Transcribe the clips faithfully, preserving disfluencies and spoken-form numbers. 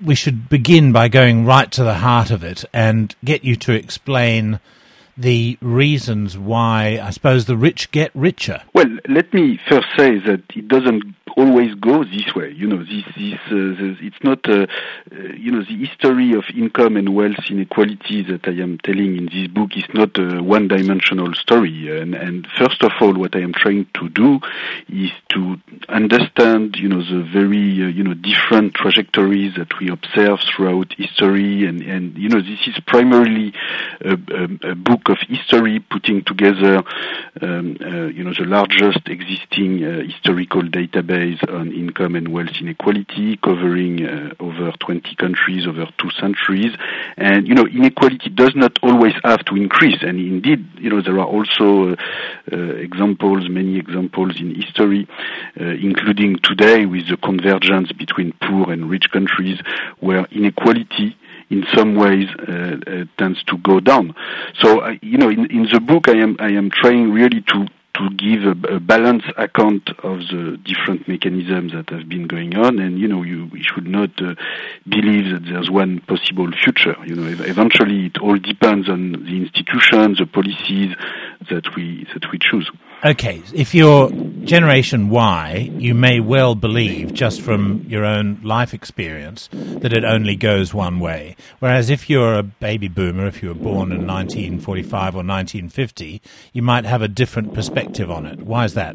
we should begin by going right to the heart of it and get you to explain the reasons why, I suppose, the rich get richer. Well, let me first say that it doesn't always go this way. You know, this, this, uh, this it's not, uh, uh, you know, the history of income and wealth inequality that I am telling in this book is not a one-dimensional story. And, and first of all, what I am trying to do is to understand, you know, the very, uh, you know, different trajectories that we observe throughout history. And, and you know, this is primarily a, a, a book of history putting together, um, uh, you know, the largest existing uh, historical database on income and wealth inequality, covering uh, over twenty countries over two centuries. And, you know, inequality does not always have to increase. And indeed, you know, there are also uh, uh, examples, many examples in history, uh, including today with the convergence between poor and rich countries, where inequality in some ways uh, uh, tends to go down. So, uh, you know, in, in the book, I am I am trying really to to give a, a balanced account of the different mechanisms that have been going on, and you know, you we should not uh, believe that there's one possible future. You know, eventually it all depends on the institutions, the policies that we that we choose. Okay, if you're Generation Y, you may well believe, just from your own life experience, that it only goes one way. Whereas if you're a baby boomer, if you were born in nineteen forty-five or nineteen fifty, you might have a different perspective on it. Why is that?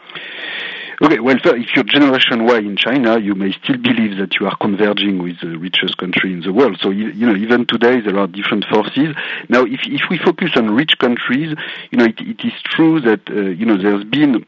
Okay, well, if you're Generation Y in China, you may still believe that you are converging with the richest country in the world. So, you know, even today there are different forces. Now, if if we focus on rich countries, you know, it, it is true that, uh, you know, there's been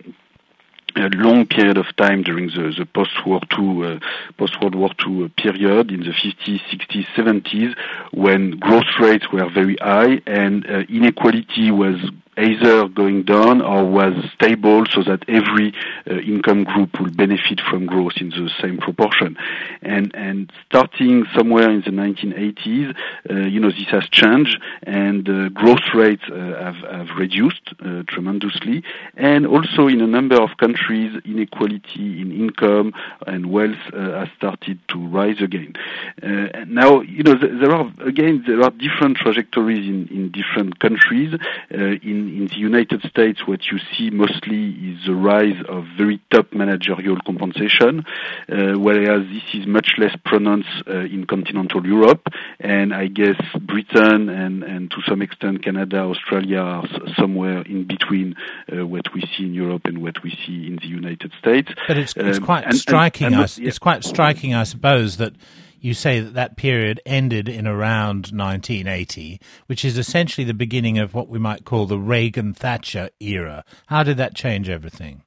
a long period of time during the, the post-World Two, uh, post-World War Two period in the fifties, sixties, seventies, when growth rates were very high and uh, inequality was either going down or was stable, so that every uh, income group will benefit from growth in the same proportion. And and starting somewhere in the nineteen eighties, uh, you know, this has changed, and uh, growth rates uh, have, have reduced uh, tremendously. And also in a number of countries, inequality in income and wealth uh, has started to rise again. Uh, now, you know, th- there are, again, there are different trajectories in, in different countries. Uh, in In the United States, what you see mostly is the rise of very top managerial compensation, uh, whereas this is much less pronounced uh, in continental Europe, and I guess Britain and, and to some extent Canada, Australia are s- somewhere in between uh, what we see in Europe and what we see in the United States. But it's, it's um, quite and, striking. and, and, I, yeah. It's quite striking, I suppose, that you say that that period ended in around nineteen eighty, which is essentially the beginning of what we might call the Reagan-Thatcher era. How did that change everything?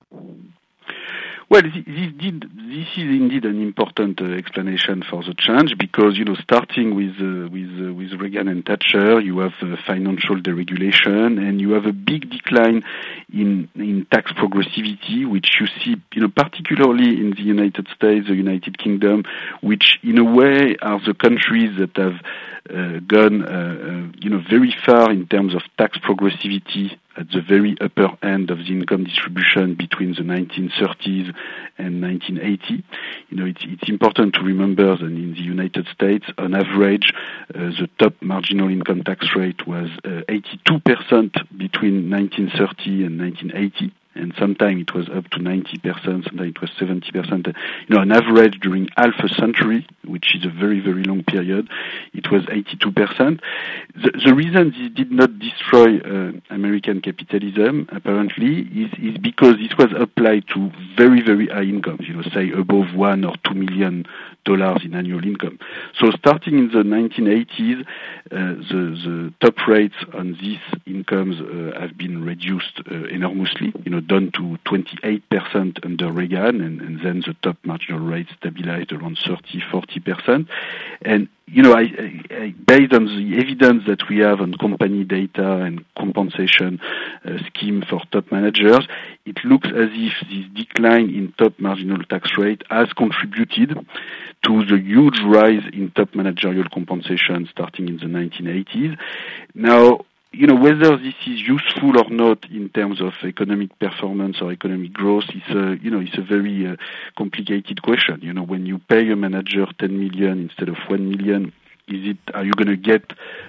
Well, this, did, this is indeed an important uh, explanation for the change, because, you know, starting with uh, with uh, with Reagan and Thatcher, you have uh, financial deregulation, and you have a big decline in in tax progressivity, which you see, you know, particularly in the United States, the United Kingdom, which in a way are the countries that have uh, gone, uh, uh, you know, very far in terms of tax progressivity at the very upper end of the income distribution between the nineteen thirties and nineteen eighty. You know, it's, it's important to remember that in the United States, on average, uh, the top marginal income tax rate was uh, eighty-two percent between nineteen thirty and nineteen eighty. And sometimes it was up to ninety percent, sometimes it was seventy percent. You know, on average during half a century, which is a very, very long period, it was eighty-two percent. The, the reason this did not destroy uh, American capitalism, apparently, is, is because it was applied to very, very high incomes, you know, say above one or two million dollars in annual income. So starting in the nineteen eighties, uh, the, the top rates on these incomes uh, have been reduced uh, enormously, you know, down to twenty-eight percent under Reagan, and, and then the top marginal rate stabilized around thirty, forty percent. And, you know, I, I, I, based on the evidence that we have on company data and compensation uh, scheme for top managers, it looks as if this decline in top marginal tax rate has contributed to the huge rise in top managerial compensation starting in the nineteen eighties. Now, you know, whether this is useful or not in terms of economic performance or economic growth is a, you know, it's a very uh, complicated question. You know, when you pay a manager ten million instead of one million, is it, are you going to get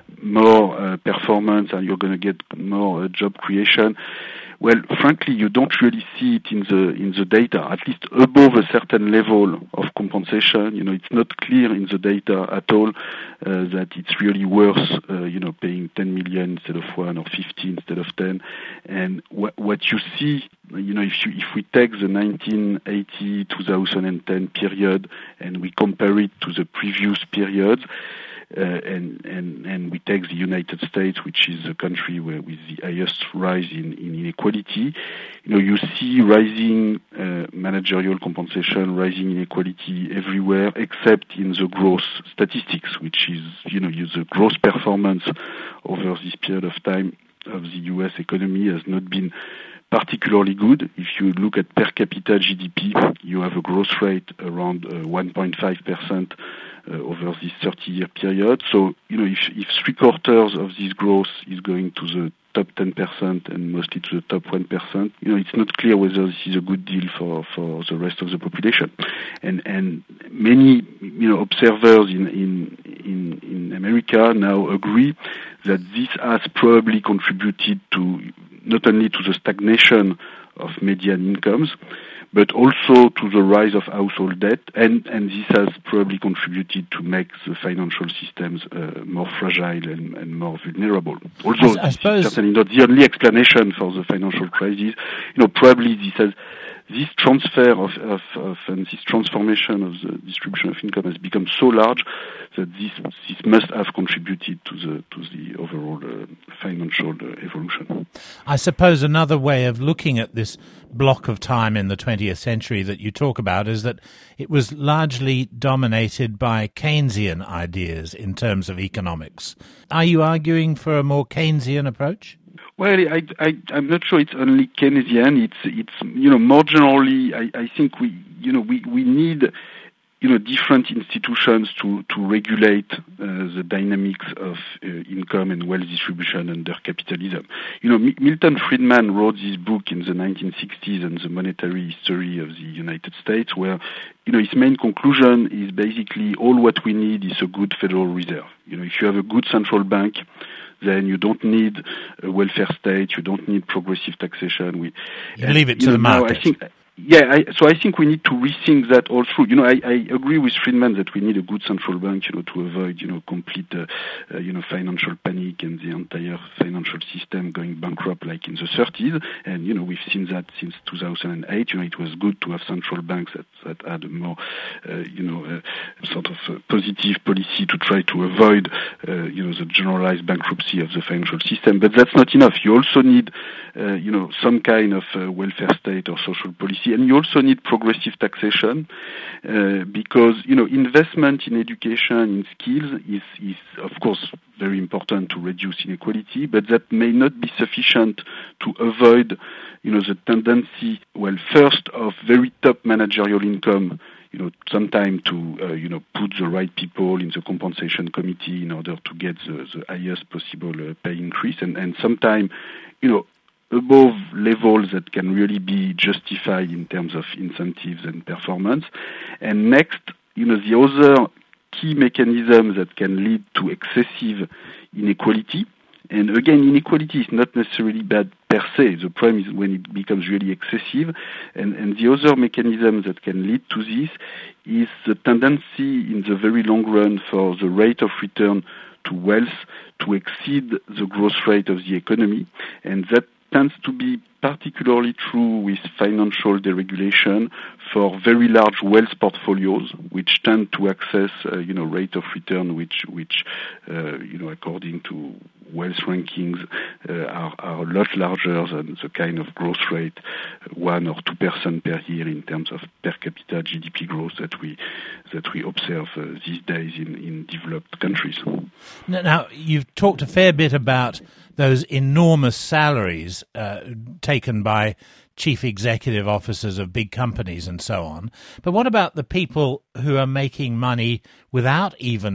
more uh, performance? Are you going to get more uh, job creation? Well, frankly, you don't really see it in the in the data. At least above a certain level of compensation, you know, it's not clear in the data at all uh, that it's really worth, uh, you know, paying ten million instead of one or fifteen instead of ten. And wh- what you see, you know, if you if we take the nineteen eighty to two thousand ten period and we compare it to the previous periods. Uh, and, and, and we take the United States, which is a country where with the highest rise in, in inequality, you know, you see rising uh, managerial compensation, rising inequality everywhere, except in the growth statistics, which is, you know, the growth performance over this period of time of the U S economy has not been particularly good. If you look at per capita G D P, you have a growth rate around uh, one point five percent uh, over this thirty-year period. So, you know, if, if three quarters of this growth is going to the top ten percent and mostly to the top one percent, you know, it's not clear whether this is a good deal for, for the rest of the population. And, and many, you know, observers in, in, in, in America now agree that this has probably contributed to not only to the stagnation of median incomes, but also to the rise of household debt, and, and this has probably contributed to make the financial systems uh, more fragile and, and more vulnerable. Although I, I suppose this is certainly not the only explanation for the financial crisis. You know, probably this has this transfer of, of, of and this transformation of the distribution of income has become so large that this this must have contributed to the to the overall uh, financial uh, evolution. I suppose another way of looking at this block of time in the twentieth century that you talk about is that it was largely dominated by Keynesian ideas in terms of economics. Are you arguing for a more Keynesian approach? Well, I, I, I'm not sure it's only Keynesian. It's, it's, you know, more generally, I, I think we, you know, we, we need, you know, different institutions to, to regulate uh, the dynamics of uh, income and wealth distribution under capitalism. You know, M- Milton Friedman wrote this book in the nineteen sixties on the monetary history of the United States, where, you know, his main conclusion is basically all what we need is a good Federal Reserve. You know, if you have a good central bank, then you don't need a welfare state, you don't need progressive taxation. We you leave it to the market. I think, yeah, I, so I think we need to rethink that all through. You know, I, I agree with Friedman that we need a good central bank, you know, to avoid, you know, complete, uh, uh, you know, financial panic and the entire financial system going bankrupt like in the thirties. And, you know, we've seen that since two thousand eight. You know, it was good to have central banks that, that had a more, uh, you know, uh, sort of uh, positive policy to try to avoid, uh, you know, the generalized bankruptcy of the financial system. But that's not enough. You also need, uh, you know, some kind of uh, welfare state or social policy. And you also need progressive taxation uh, because, you know, investment in education, in skills is, is, of course, very important to reduce inequality, but that may not be sufficient to avoid, you know, the tendency, well, first of very top managerial income, you know, sometime to, uh, you know, put the right people in the compensation committee in order to get the, the highest possible uh, pay increase, and, and sometime, you know, above levels that can really be justified in terms of incentives and performance. And next, you know, the other key mechanism that can lead to excessive inequality. And again, inequality is not necessarily bad per se. The problem is when it becomes really excessive. And, and the other mechanism that can lead to this is the tendency in the very long run for the rate of return to wealth to exceed the growth rate of the economy. And that tends to be particularly true with financial deregulation for very large wealth portfolios, which tend to access, uh, you know, rate of return, which, which, uh, you know, according to wealth rankings, uh, are, are a lot larger than the kind of growth rate, one or two percent per year in terms of per capita G D P growth that we that we observe uh, these days in, in developed countries. Now, now, you've talked a fair bit about those enormous salaries uh, taken by chief executive officers of big companies and so on. But what about the people who are making money without even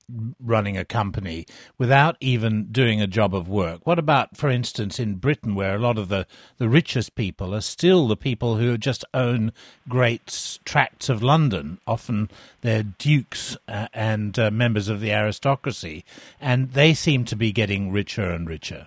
running a company without even doing a job of work? What about, for instance, in Britain, where a lot of the, the richest people are still the people who just own great tracts of London? Often they're dukes uh, and uh, members of the aristocracy, and they seem to be getting richer and richer.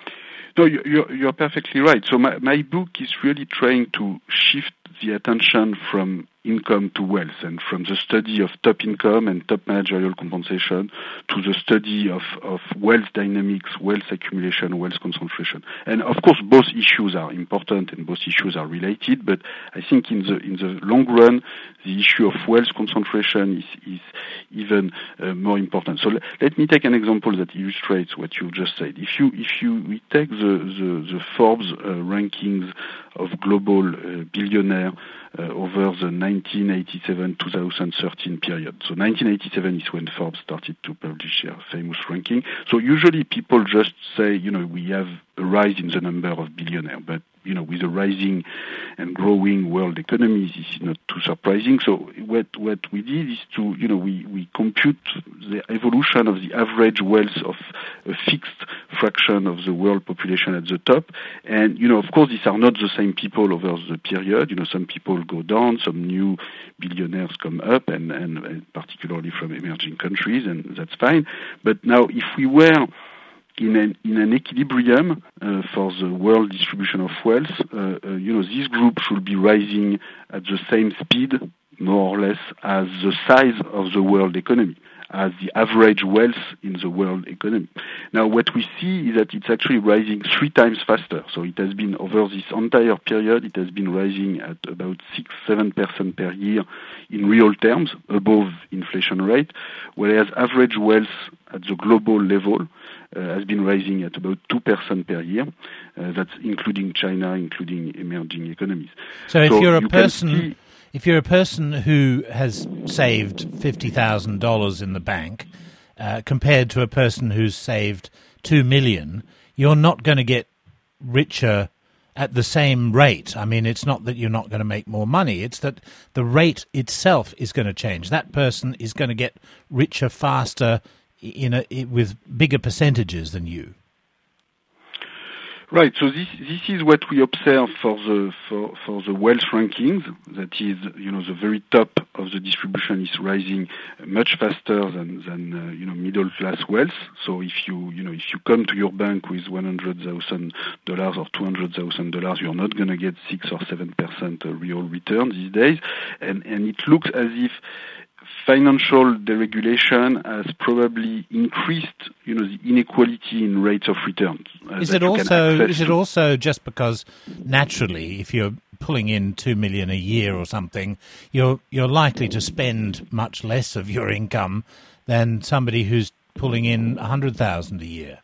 No, you're, you're perfectly right. So my, my book is really trying to shift the attention from income to wealth, and from the study of top income and top managerial compensation to the study of, of wealth dynamics, wealth accumulation, wealth concentration. And of course, both issues are important and both issues are related, but I think in the in the long run, the issue of wealth concentration is, is even uh, more important. So l- let me take an example that illustrates what you just said. If you if you we take the the, the Forbes uh, rankings of global uh, billionaire uh, over the nineteen eighty-seven to twenty thirteen period. So nineteen eighty-seven is when Forbes started to publish their famous ranking. So usually people just say, you know, we have a rise in the number of billionaires, but you know, with a rising and growing world economy, this is not too surprising. So what what we did is to, you know, we, we compute the evolution of the average wealth of a fixed fraction of the world population at the top. And, you know, of course, these are not the same people over the period. You know, some people go down, some new billionaires come up, and, and, and particularly from emerging countries, and that's fine. But now, if we were in an, in an equilibrium uh, for the world distribution of wealth, uh, uh, you know, this group should be rising at the same speed, more or less, as the size of the world economy, as the average wealth in the world economy. Now, what we see is that it's actually rising three times faster. So it has been, over this entire period, it has been rising at about six, seven percent per year in real terms, above inflation rate, whereas average wealth at the global level uh, has been rising at about two percent per year. Uh, that's including China, including emerging economies. So if so you're a you person... see, If you're a person who has saved fifty thousand dollars in the bank uh, compared to a person who's saved two million dollars, you're not going to get richer at the same rate. I mean, it's not that you're not going to make more money. It's that the rate itself is going to change. That person is going to get richer faster in a, with bigger percentages than you. Right. So this this is what we observe for the for, for the wealth rankings. That is, you know, the very top of the distribution is rising much faster than than uh, you know, middle class wealth. So if you you know if you come to your bank with one hundred thousand dollars or two hundred thousand dollars, you're not going to get six or seven percent real return these days, and and it looks as if financial deregulation has probably increased, you know, the inequality in rates of return. Uh, is it also is it also just because naturally, if you're pulling in two million a year or something, you're you're likely to spend much less of your income than somebody who's pulling in a hundred thousand a year?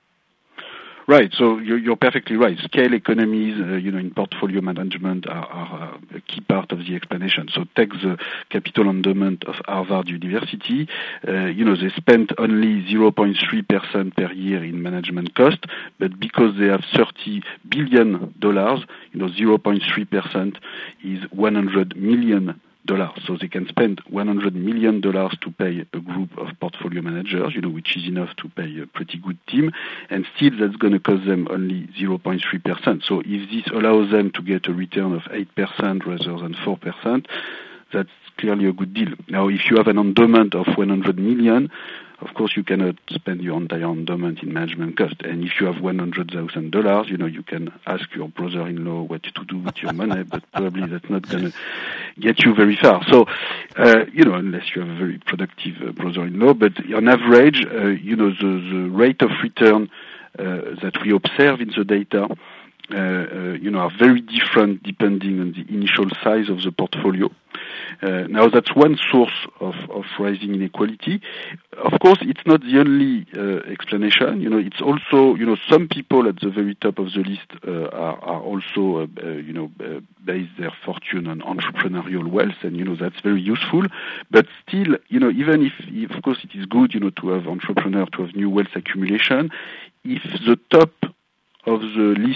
Right. So you're, you're perfectly right. Scale economies, uh, you know, in portfolio management are, are a key part of the explanation. So take the capital endowment of Harvard University. Uh, you know, they spent only zero point three percent per year in management cost, but because they have thirty billion dollars, you know, zero point three percent is one hundred million dollars. So they can spend one hundred million dollars to pay a group of portfolio managers, you know, which is enough to pay a pretty good team, and still that's going to cost them only zero point three percent. So if this allows them to get a return of eight percent rather than four percent, that's clearly a good deal. Now, if you have an endowment of one hundred million, of course, you cannot spend your entire endowment in management cost. And if you have one hundred thousand dollars, you know, you can ask your brother-in-law what to do with your money, but probably that's not going to get you very far. So, uh, you know, unless you have a very productive uh, brother-in-law. But on average, uh, you know, the, the rate of return uh, that we observe in the data, uh, uh, you know, are very different depending on the initial size of the portfolio. Uh, now, that's one source of, of rising inequality. Of course, it's not the only uh, explanation. You know, it's also, you know, some people at the very top of the list uh, are, are also, uh, uh, you know, uh, base their fortune on entrepreneurial wealth, and, you know, that's very useful. But still, you know, even if, if, of course, it is good, you know, to have entrepreneurs, to have new wealth accumulation, if the top of the list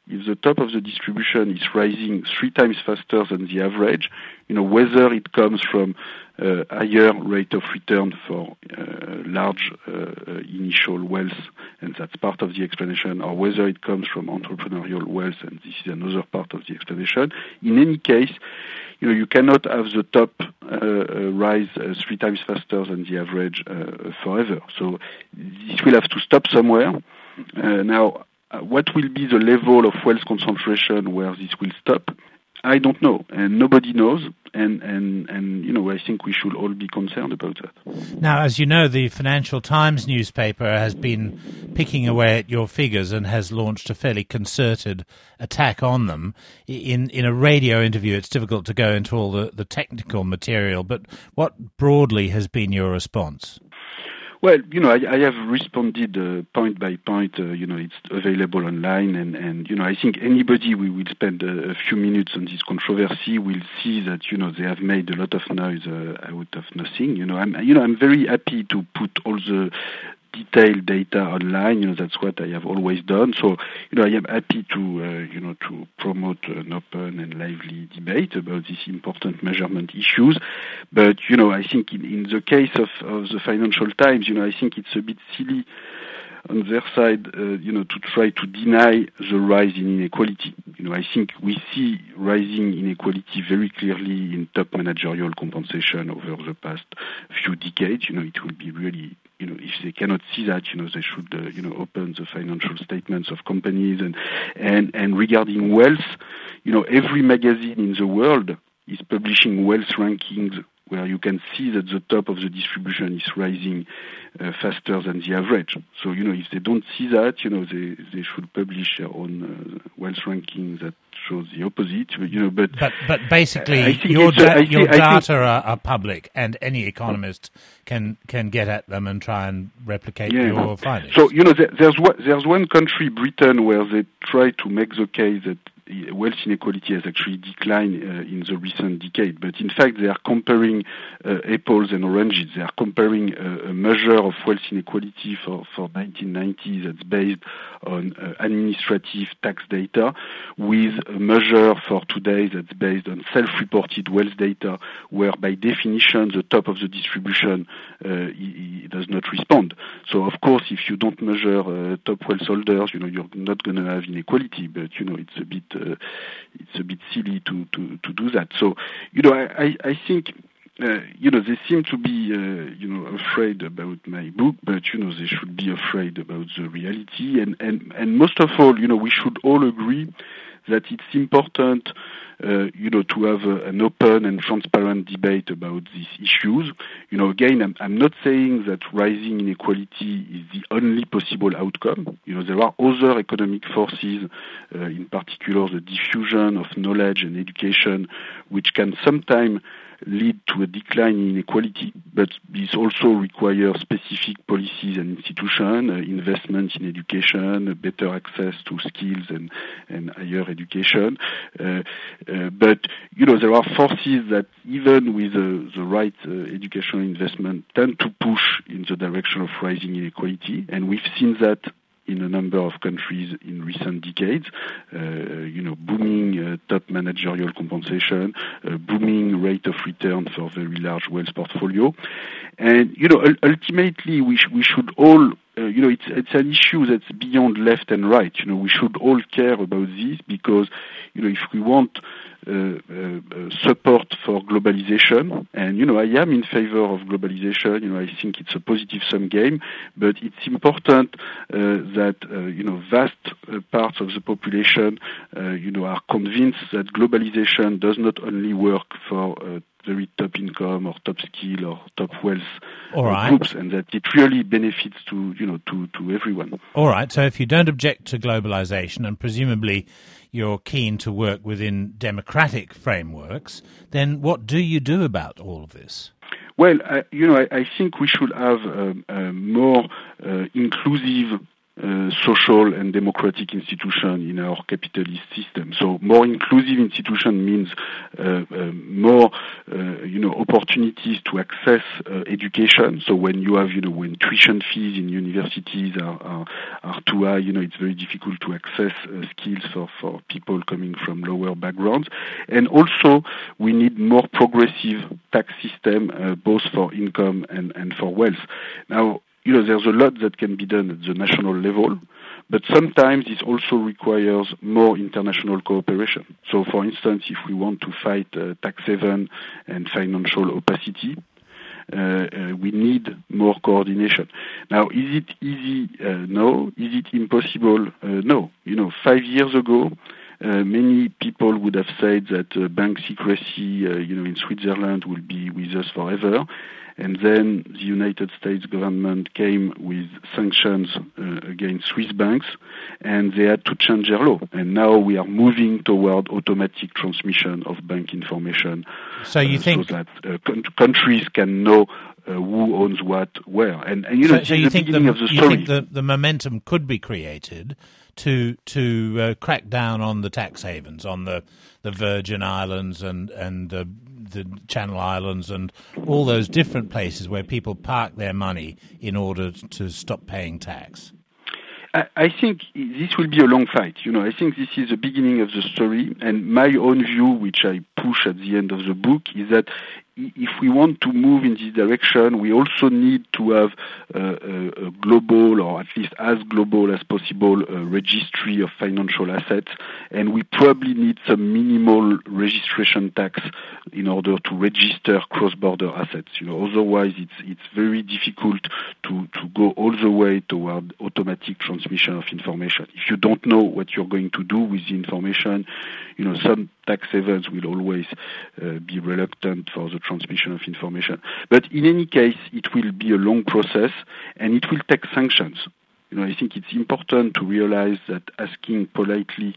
if the top of the distribution is rising three times faster than the average, you know, whether it comes from uh, higher rate of return for uh, large uh, initial wealth, and that's part of the explanation, or whether it comes from entrepreneurial wealth, and this is another part of the explanation. In any case, you know, you cannot have the top uh, uh, rise uh, three times faster than the average uh, forever. So this will have to stop somewhere. Uh, now, uh, what will be the level of wealth concentration where this will stop? I don't know, and nobody knows, and, and, and you know, I think we should all be concerned about that. Now, as you know, the Financial Times newspaper has been picking away at your figures and has launched a fairly concerted attack on them. In in a radio interview, it's difficult to go into all the, the technical material, but what broadly has been your response? Well, you know, I, I have responded uh, point by point. Uh, you know, it's available online, and, and you know, I think anybody we will spend a, a few minutes on this controversy will see that you know they have made a lot of noise uh, out of nothing. You know, I'm you know I'm very happy to put all the detailed data online. You know, that's what I have always done. So, you know, I am happy to, uh, you know, to promote an open and lively debate about these important measurement issues. But, you know, I think in, in the case of, of the Financial Times, you know, I think it's a bit silly on their side, uh, you know, to try to deny the rise in inequality. You know, I think we see rising inequality very clearly in top managerial compensation over the past few decades. You know, it will be really, you know, if they cannot see that, you know, they should, uh, you know, open the financial statements of companies. And, and, and regarding wealth, you know, every magazine in the world is publishing wealth rankings where you can see that the top of the distribution is rising uh, faster than the average. So, you know, if they don't see that, you know, they, they should publish their own uh, wealth ranking that shows the opposite. You know, but but, but basically, I think your, da- a, I your think, data I think, are, are public, and any economist can can get at them and try and replicate yeah. your findings. So, you know, there, there's one, there's one country, Britain, where they try to make the case that wealth inequality has actually declined uh, in the recent decade, but in fact they are comparing uh, apples and oranges. They are comparing uh, a measure of wealth inequality for, for nineteen ninety that's based on uh, administrative tax data with a measure for today that's based on self-reported wealth data, where by definition the top of the distribution uh, he, he does not respond. So of course, if you don't measure uh, top wealth holders, you know, you're not going to have inequality, but you know, it's a bit Uh, it's a bit silly to, to, to do that. So, you know, I, I think, uh, you know, they seem to be, uh, you know, afraid about my book, but, you know, they should be afraid about the reality. And, and, and most of all, you know, we should all agree that it's important, uh, you know, to have a, an open and transparent debate about these issues. You know, again, I'm, I'm not saying that rising inequality is the only possible outcome. You know, there are other economic forces, uh, in particular the diffusion of knowledge and education, which can sometimes lead to a decline in inequality, but this also requires specific policies and institutions, uh, investment in education, uh, better access to skills and, and higher education. Uh, uh, but, you know, there are forces that even with uh, the right uh, educational investment tend to push in the direction of rising inequality, and we've seen that in a number of countries in recent decades, uh, you know, booming uh, top managerial compensation, uh, booming rate of return for very large wealth portfolio. And, you know, ultimately we, sh- we should all, uh, you know, it's, it's an issue that's beyond left and right. You know, we should all care about this because, you know, if we want Uh, uh, support for globalization, and you know I am in favor of globalization. You know I think it's a positive sum game, but it's important uh, that uh, you know vast uh, parts of the population uh, you know are convinced that globalization does not only work for uh, very top income or top skill or top wealth All right. groups, and that it really benefits to you know to, to everyone. All right. So if you don't object to globalization, and presumably you're keen to work within democratic frameworks, then what do you do about all of this? Well, I, you know, I, I think we should have um, a more uh, inclusive uh, social and democratic institution in our capitalist system. So more inclusive institution means uh, uh, more, uh, you know, opportunities to access uh, education. So when you have, you know, when tuition fees in universities are, are, are too high, you know, it's very difficult to access uh, skills for, for people coming from lower backgrounds. And also, we need more progressive tax system, uh, both for income and, and for wealth. Now, you know, there's a lot that can be done at the national level, but sometimes this also requires more international cooperation. So, for instance, if we want to fight uh, tax haven and financial opacity, uh, uh, we need more coordination. Now, is it easy? Uh, no. Is it impossible? Uh, no. You know, five years ago, Uh, many people would have said that uh, bank secrecy, uh, you know, in Switzerland will be with us forever. And then the United States government came with sanctions uh, against Swiss banks, and they had to change their law. And now we are moving toward automatic transmission of bank information. So you uh, think so that uh, con- countries can know uh, who owns what where. And, and you know, so, so you the think beginning the, of the you story. think the, the momentum could be created to to uh, crack down on the tax havens, on the, the Virgin Islands and and the, the Channel Islands and all those different places where people park their money in order to stop paying tax? I, I think this will be a long fight. You know, I think this is the beginning of the story, and my own view, which I push at the end of the book, is that if we want to move in this direction, we also need to have uh, a, a global, or at least as global as possible, uh, registry of financial assets, and we probably need some minimal registration tax in order to register cross-border assets. You know, otherwise it's it's very difficult to to go all the way toward automatic transmission of information. If you don't know what you're going to do with the information, you know, some tax havens will always uh, be reluctant for the transmission of information. But in any case, it will be a long process, and it will take sanctions. You know, I think it's important to realize that asking politely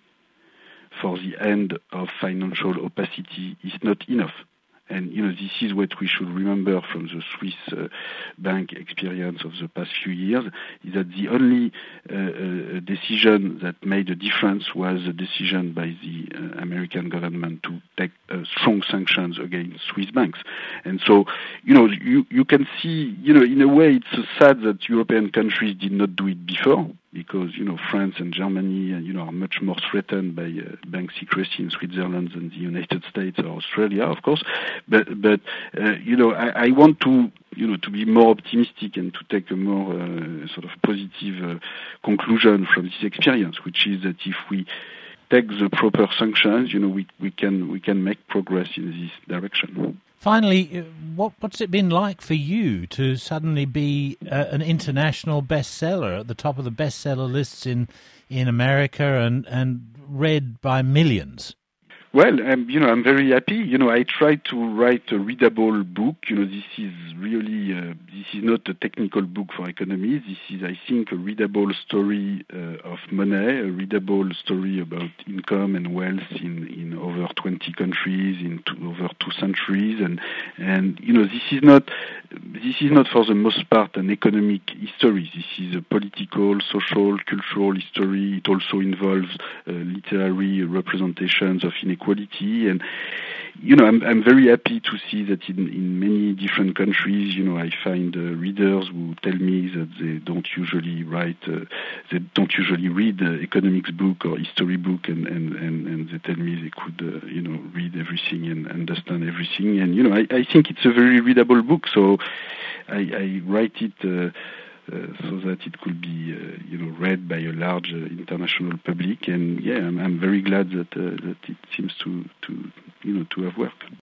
for the end of financial opacity is not enough. And, you know, this is what we should remember from the Swiss uh, bank experience of the past few years, is that the only uh, uh, decision that made a difference was a decision by the uh, American government to take uh, strong sanctions against Swiss banks. And so, you know, you, you can see, you know, in a way it's sad that European countries did not do it before, because, you know, France and Germany, you know, are much more threatened by uh, bank secrecy in Switzerland than the United States or Australia, of course. But, but uh, you know, I, I want to, you know, to be more optimistic and to take a more uh, sort of positive uh, conclusion from this experience, which is that if we take the proper sanctions, you know, we, we can we can make progress in this direction. Finally, what, what's it been like for you to suddenly be uh, an international bestseller at the top of the bestseller lists in, in America and, and read by millions? Well, um, you know, I'm very happy. You know, I tried to write a readable book. You know, this is really, uh, this is not a technical book for economy. This is, I think, a readable story uh, of money, a readable story about income and wealth in, in over twenty countries, in two, over two centuries. And, and, you know, this is not, this is not for the most part an economic history. This is a political, social, cultural history. It also involves uh, literary representations of inequality. And, you know, I'm, I'm very happy to see that in, in many different countries, you know, I find uh, readers who tell me that they don't usually write, uh, they don't usually read uh, economics book or history book, and, and, and, and they tell me they could, uh, you know, read everything and understand everything. And, you know, I, I think it's a very readable book, so I, I write it uh, Uh, so that it could be, uh, you know, read by a large uh, international public. And yeah, I'm, I'm very glad that uh, that it seems to, to, you know, to have worked.